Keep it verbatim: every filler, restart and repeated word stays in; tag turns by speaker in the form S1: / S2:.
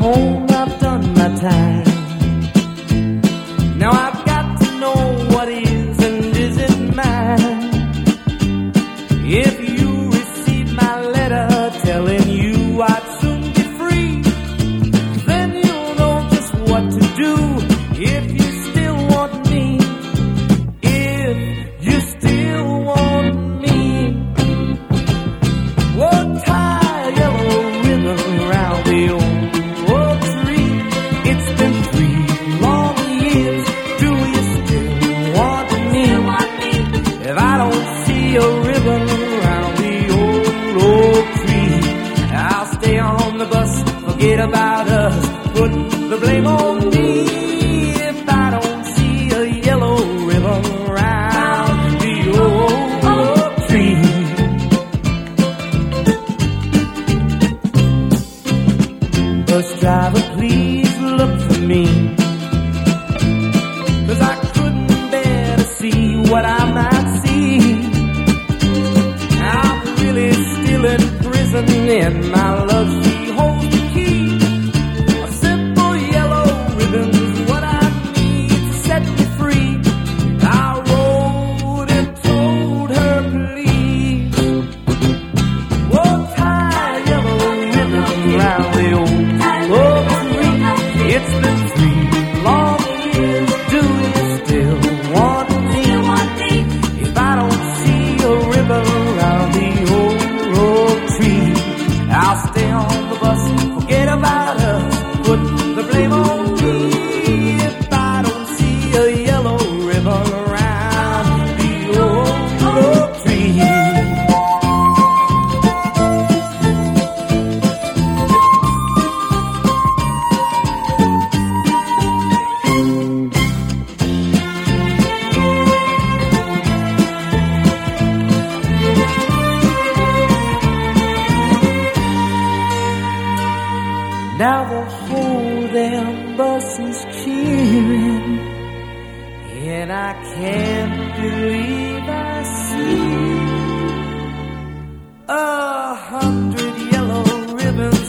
S1: home, I've done my time. Now I've got to know what is and isn't mine. If you receive my letter telling you I'd soon be free, then you'll know just what to do. If you still want me, if you still want me, we'll tie a yellow ribbon around the old oak tree. It's been three long years. Do you still want me? If I don't see a ribbon around the old oak tree, I'll stay on the bus, forget about us, put the blame on me. If I don't see a yellow ribbon around the old oak tree. Bus driver, please look for me, 'cause I couldn't bear to see what I might see. I'm really still in prison, and my love, she holds the key. A simple yellow ribbon's what I need to set me free. I wrote and told her, please, we'll tie a yellow ribbon around the old oak tree. It's been three long years. Do you still want me? If I don't see a ribbon around the old oak tree, I'll stay on the bus, forget about us, put the blame on me. If I don't see a yellow ribbon around the old oak tree. Now the whole damn bus is cheering, and I can't believe I see a hundred yellow ribbons